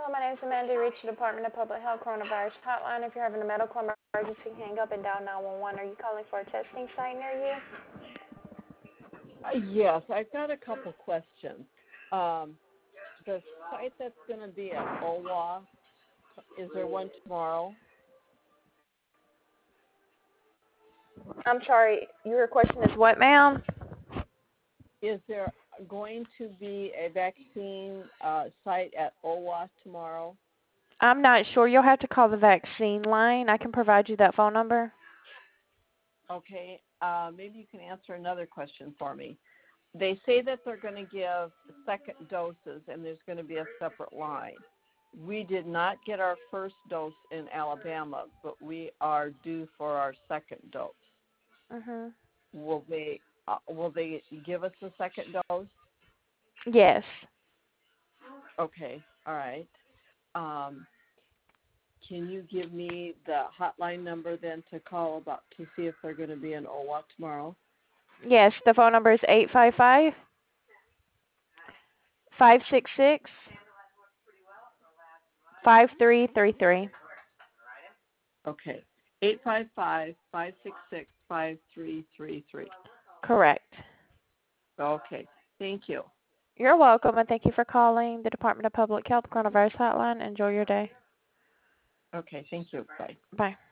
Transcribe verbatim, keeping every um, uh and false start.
Hello, my name is Amanda. You reached the Department of Public Health Coronavirus Hotline. If you're having a medical emergency, hang up and dial nine one one. Are you calling for a testing site near you? Uh, yes, I've got a couple questions. Um, the site that's going to be at O W A, is there one tomorrow? I'm sorry, your question is what, ma'am? Is there going to be a vaccine uh, site at O W A tomorrow? I'm not sure. You'll have to call the vaccine line. I can provide you that phone number. Okay, uh, maybe you can answer another question for me. They say that they're going to give second doses and there's going to be a separate line. We did not get our first dose in Alabama, but we are due for our second dose. Mhm. Will they uh, will they give us the second dose? Yes. Okay, all right. Um, can you give me the hotline number then to call about to see if they're going to be in O W A tomorrow? Yes, the phone number is eight five five, five six six, five three three three. Okay, eight five five, five six six, five three three three. Correct. Okay, thank you. You're welcome, and thank you for calling the Department of Public Health Coronavirus Hotline. Enjoy your day. Okay, thank you. Bye. Bye.